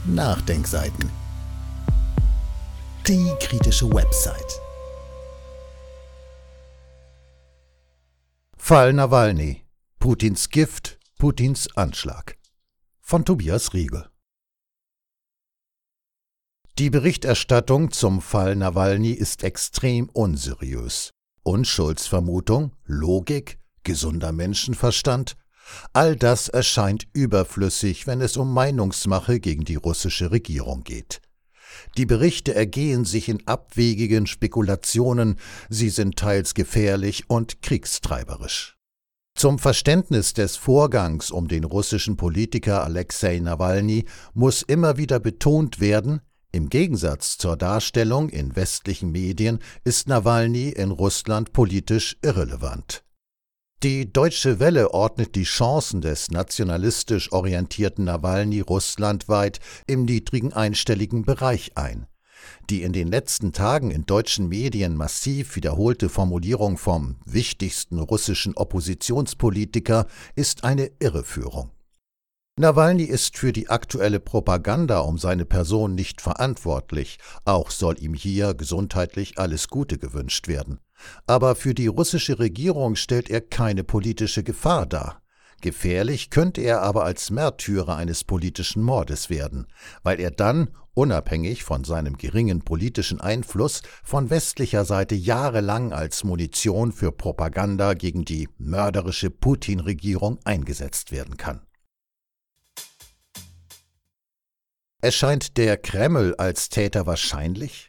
Nachdenkseiten. Die kritische Website. Fall Nawalny. Putins Gift, Putins Anschlag. Von Tobias Riegel. Die Berichterstattung zum Fall Nawalny ist extrem unseriös. Unschuldsvermutung, Logik, gesunder Menschenverstand, all das erscheint überflüssig, wenn es um Meinungsmache gegen die russische Regierung geht. Die Berichte ergehen sich in abwegigen Spekulationen, sie sind teils gefährlich und kriegstreiberisch. Zum Verständnis des Vorgangs um den russischen Politiker Alexei Nawalny muss immer wieder betont werden, im Gegensatz zur Darstellung in westlichen Medien ist Nawalny in Russland politisch irrelevant. Die Deutsche Welle ordnet die Chancen des nationalistisch orientierten Nawalny russlandweit im niedrigen einstelligen Bereich ein. Die in den letzten Tagen in deutschen Medien massiv wiederholte Formulierung vom wichtigsten russischen Oppositionspolitiker ist eine Irreführung. Nawalny ist für die aktuelle Propaganda um seine Person nicht verantwortlich, auch soll ihm hier gesundheitlich alles Gute gewünscht werden. Aber für die russische Regierung stellt er keine politische Gefahr dar. Gefährlich könnte er aber als Märtyrer eines politischen Mordes werden, weil er dann, unabhängig von seinem geringen politischen Einfluss, von westlicher Seite jahrelang als Munition für Propaganda gegen die mörderische Putin-Regierung eingesetzt werden kann. Erscheint der Kreml als Täter wahrscheinlich?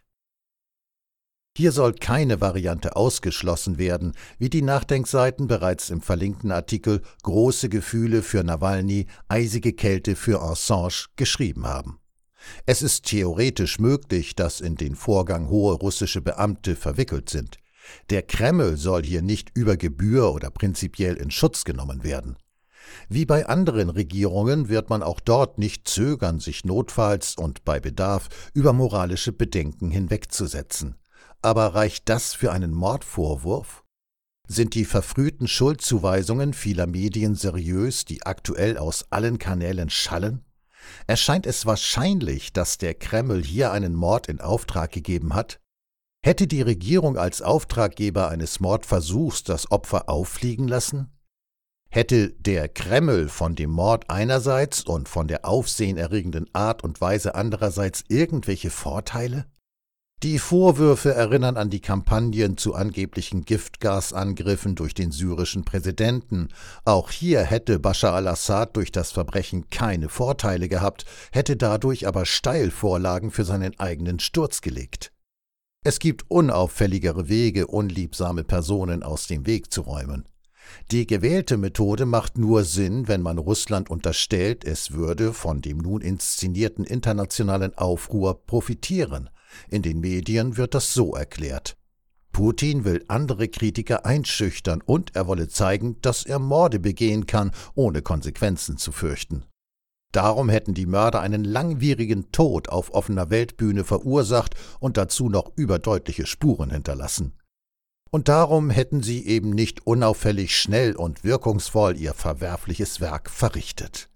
Hier soll keine Variante ausgeschlossen werden, wie die Nachdenkseiten bereits im verlinkten Artikel »Große Gefühle für Nawalny, eisige Kälte für Assange« geschrieben haben. Es ist theoretisch möglich, dass in den Vorgang hohe russische Beamte verwickelt sind. Der Kreml soll hier nicht über Gebühr oder prinzipiell in Schutz genommen werden. Wie bei anderen Regierungen wird man auch dort nicht zögern, sich notfalls und bei Bedarf über moralische Bedenken hinwegzusetzen. Aber reicht das für einen Mordvorwurf? Sind die verfrühten Schuldzuweisungen vieler Medien seriös, die aktuell aus allen Kanälen schallen? Erscheint es wahrscheinlich, dass der Kreml hier einen Mord in Auftrag gegeben hat? Hätte die Regierung als Auftraggeber eines Mordversuchs das Opfer auffliegen lassen? Hätte der Kreml von dem Mord einerseits und von der aufsehenerregenden Art und Weise andererseits irgendwelche Vorteile? Die Vorwürfe erinnern an die Kampagnen zu angeblichen Giftgasangriffen durch den syrischen Präsidenten. Auch hier hätte Bashar al-Assad durch das Verbrechen keine Vorteile gehabt, hätte dadurch aber Steilvorlagen für seinen eigenen Sturz gelegt. Es gibt unauffälligere Wege, unliebsame Personen aus dem Weg zu räumen. Die gewählte Methode macht nur Sinn, wenn man Russland unterstellt, es würde von dem nun inszenierten internationalen Aufruhr profitieren. In den Medien wird das so erklärt. Putin will andere Kritiker einschüchtern und er wolle zeigen, dass er Morde begehen kann, ohne Konsequenzen zu fürchten. Darum hätten die Mörder einen langwierigen Tod auf offener Weltbühne verursacht und dazu noch überdeutliche Spuren hinterlassen. Und darum hätten sie eben nicht unauffällig, schnell und wirkungsvoll ihr verwerfliches Werk verrichtet.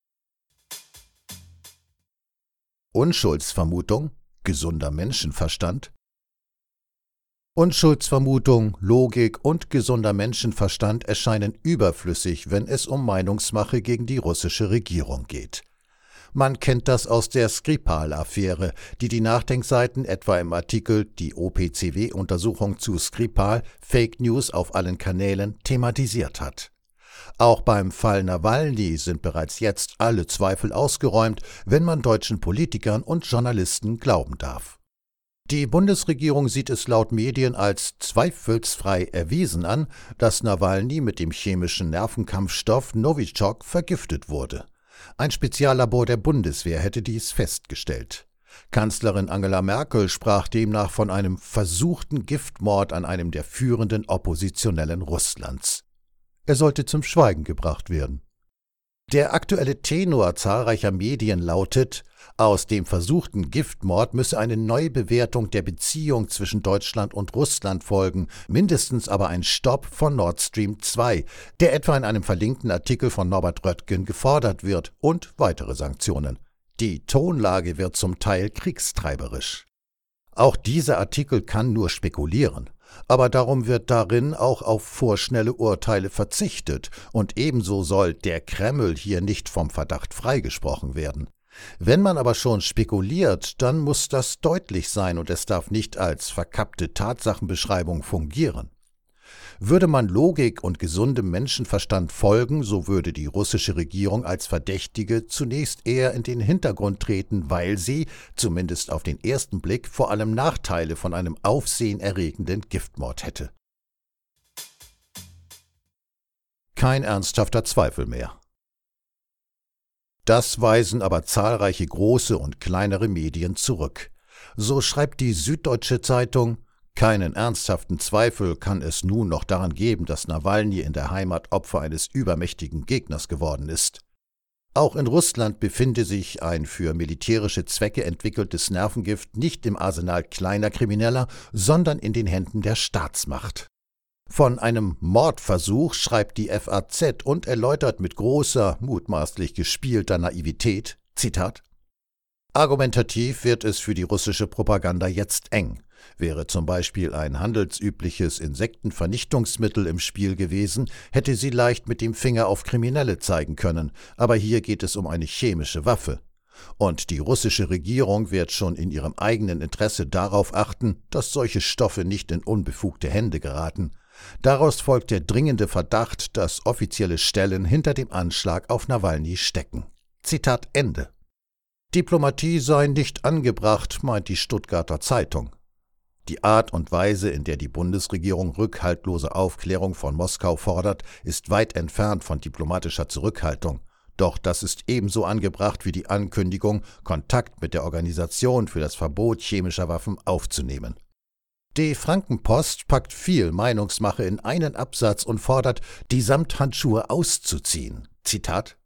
Unschuldsvermutung, gesunder Menschenverstand? Unschuldsvermutung, Logik und gesunder Menschenverstand erscheinen überflüssig, wenn es um Meinungsmache gegen die russische Regierung geht. Man kennt das aus der Skripal-Affäre, die Nachdenkseiten etwa im Artikel »Die OPCW-Untersuchung zu Skripal – Fake News auf allen Kanälen« thematisiert hat. Auch beim Fall Nawalny sind bereits jetzt alle Zweifel ausgeräumt, wenn man deutschen Politikern und Journalisten glauben darf. Die Bundesregierung sieht es laut Medien als zweifelsfrei erwiesen an, dass Nawalny mit dem chemischen Nervenkampfstoff Novichok vergiftet wurde. Ein Speziallabor der Bundeswehr hätte dies festgestellt. Kanzlerin Angela Merkel sprach demnach von einem versuchten Giftmord an einem der führenden Oppositionellen Russlands. Er sollte zum Schweigen gebracht werden. Der aktuelle Tenor zahlreicher Medien lautet, aus dem versuchten Giftmord müsse eine Neubewertung der Beziehung zwischen Deutschland und Russland folgen, mindestens aber ein Stopp von Nord Stream 2, der etwa in einem verlinkten Artikel von Norbert Röttgen gefordert wird, und weitere Sanktionen. Die Tonlage wird zum Teil kriegstreiberisch. Auch dieser Artikel kann nur spekulieren, aber darum wird darin auch auf vorschnelle Urteile verzichtet und ebenso soll der Kreml hier nicht vom Verdacht freigesprochen werden. Wenn man aber schon spekuliert, dann muss das deutlich sein und es darf nicht als verkappte Tatsachenbeschreibung fungieren. Würde man Logik und gesundem Menschenverstand folgen, so würde die russische Regierung als Verdächtige zunächst eher in den Hintergrund treten, weil sie, zumindest auf den ersten Blick, vor allem Nachteile von einem aufsehenerregenden Giftmord hätte. Kein ernsthafter Zweifel mehr. Das weisen aber zahlreiche große und kleinere Medien zurück. So schreibt die Süddeutsche Zeitung: Keinen ernsthaften Zweifel kann es nun noch daran geben, dass Nawalny in der Heimat Opfer eines übermächtigen Gegners geworden ist. Auch in Russland befinde sich ein für militärische Zwecke entwickeltes Nervengift nicht im Arsenal kleiner Krimineller, sondern in den Händen der Staatsmacht. Von einem Mordversuch schreibt die FAZ und erläutert mit großer, mutmaßlich gespielter Naivität, Zitat: Argumentativ wird es für die russische Propaganda jetzt eng. Wäre zum Beispiel ein handelsübliches Insektenvernichtungsmittel im Spiel gewesen, hätte sie leicht mit dem Finger auf Kriminelle zeigen können, aber hier geht es um eine chemische Waffe. Und die russische Regierung wird schon in ihrem eigenen Interesse darauf achten, dass solche Stoffe nicht in unbefugte Hände geraten. Daraus folgt der dringende Verdacht, dass offizielle Stellen hinter dem Anschlag auf Nawalny stecken. Zitat Ende. Diplomatie sei nicht angebracht, meint die Stuttgarter Zeitung. Die Art und Weise, in der die Bundesregierung rückhaltlose Aufklärung von Moskau fordert, ist weit entfernt von diplomatischer Zurückhaltung. Doch das ist ebenso angebracht wie die Ankündigung, Kontakt mit der Organisation für das Verbot chemischer Waffen aufzunehmen. Die Frankenpost packt viel Meinungsmache in einen Absatz und fordert, die Samthandschuhe auszuziehen. Zitat: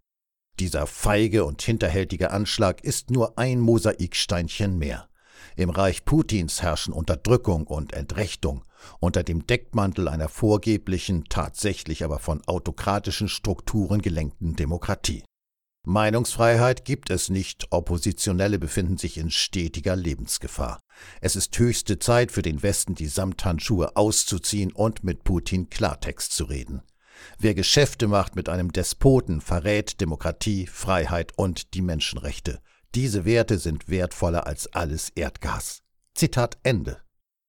Dieser feige und hinterhältige Anschlag ist nur ein Mosaiksteinchen mehr. Im Reich Putins herrschen Unterdrückung und Entrechtung, unter dem Deckmantel einer vorgeblichen, tatsächlich aber von autokratischen Strukturen gelenkten Demokratie. Meinungsfreiheit gibt es nicht, Oppositionelle befinden sich in stetiger Lebensgefahr. Es ist höchste Zeit für den Westen, die Samthandschuhe auszuziehen und mit Putin Klartext zu reden. Wer Geschäfte macht mit einem Despoten, verrät Demokratie, Freiheit und die Menschenrechte. Diese Werte sind wertvoller als alles Erdgas. Zitat Ende.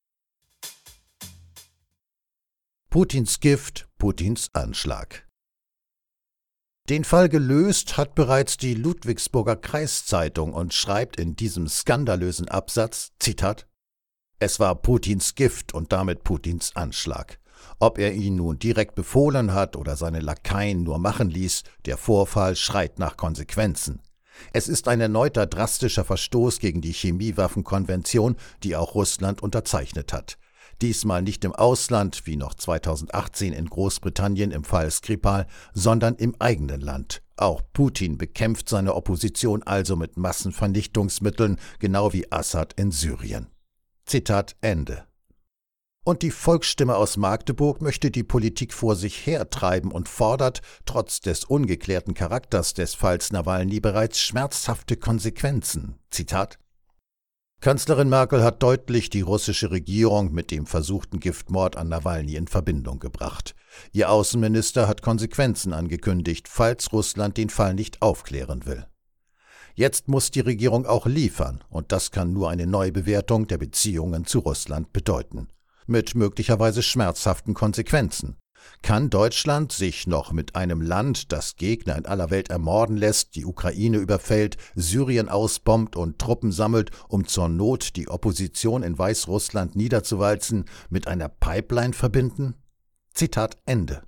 Putins Gift, Putins Anschlag. Den Fall gelöst hat bereits die Ludwigsburger Kreiszeitung und schreibt in diesem skandalösen Absatz, Zitat: Es war Putins Gift und damit Putins Anschlag. Ob er ihn nun direkt befohlen hat oder seine Lakaien nur machen ließ, der Vorfall schreit nach Konsequenzen. Es ist ein erneuter drastischer Verstoß gegen die Chemiewaffenkonvention, die auch Russland unterzeichnet hat. Diesmal nicht im Ausland, wie noch 2018 in Großbritannien im Fall Skripal, sondern im eigenen Land. Auch Putin bekämpft seine Opposition also mit Massenvernichtungsmitteln, genau wie Assad in Syrien. Zitat Ende. Und die Volksstimme aus Magdeburg möchte die Politik vor sich hertreiben und fordert, trotz des ungeklärten Charakters des Falls Nawalny, bereits schmerzhafte Konsequenzen. Zitat: Kanzlerin Merkel hat deutlich die russische Regierung mit dem versuchten Giftmord an Nawalny in Verbindung gebracht. Ihr Außenminister hat Konsequenzen angekündigt, falls Russland den Fall nicht aufklären will. Jetzt muss die Regierung auch liefern, und das kann nur eine Neubewertung der Beziehungen zu Russland bedeuten. Mit möglicherweise schmerzhaften Konsequenzen. Kann Deutschland sich noch mit einem Land, das Gegner in aller Welt ermorden lässt, die Ukraine überfällt, Syrien ausbombt und Truppen sammelt, um zur Not die Opposition in Weißrussland niederzuwalzen, mit einer Pipeline verbinden? Zitat Ende.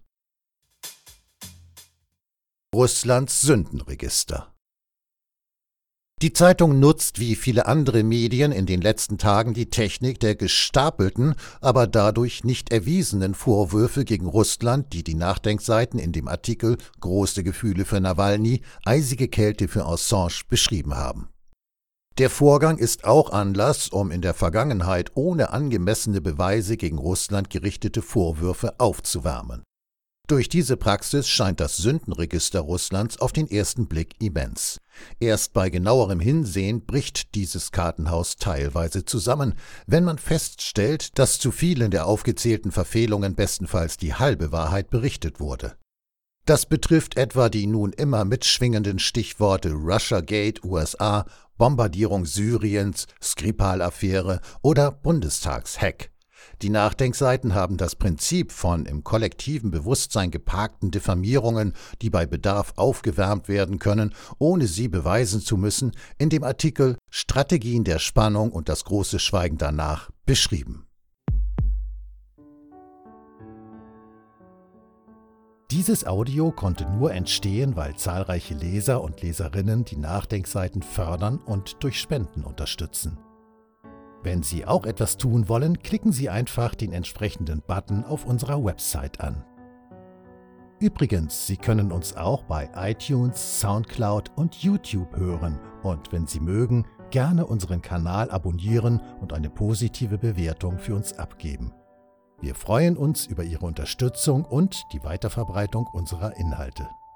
Russlands Sündenregister. Die Zeitung nutzt wie viele andere Medien in den letzten Tagen die Technik der gestapelten, aber dadurch nicht erwiesenen Vorwürfe gegen Russland, die die Nachdenkseiten in dem Artikel »Große Gefühle für Nawalny, eisige Kälte für Assange« beschrieben haben. Der Vorgang ist auch Anlass, um in der Vergangenheit ohne angemessene Beweise gegen Russland gerichtete Vorwürfe aufzuwärmen. Durch diese Praxis scheint das Sündenregister Russlands auf den ersten Blick immens. Erst bei genauerem Hinsehen bricht dieses Kartenhaus teilweise zusammen, wenn man feststellt, dass zu vielen der aufgezählten Verfehlungen bestenfalls die halbe Wahrheit berichtet wurde. Das betrifft etwa die nun immer mitschwingenden Stichworte Russiagate USA, Bombardierung Syriens, Skripal-Affäre oder Bundestagshack. Die Nachdenkseiten haben das Prinzip von im kollektiven Bewusstsein geparkten Diffamierungen, die bei Bedarf aufgewärmt werden können, ohne sie beweisen zu müssen, in dem Artikel »Strategien der Spannung und das große Schweigen danach« beschrieben. Dieses Audio konnte nur entstehen, weil zahlreiche Leser und Leserinnen die Nachdenkseiten fördern und durch Spenden unterstützen. Wenn Sie auch etwas tun wollen, klicken Sie einfach den entsprechenden Button auf unserer Website an. Übrigens, Sie können uns auch bei iTunes, Soundcloud und YouTube hören und wenn Sie mögen, gerne unseren Kanal abonnieren und eine positive Bewertung für uns abgeben. Wir freuen uns über Ihre Unterstützung und die Weiterverbreitung unserer Inhalte.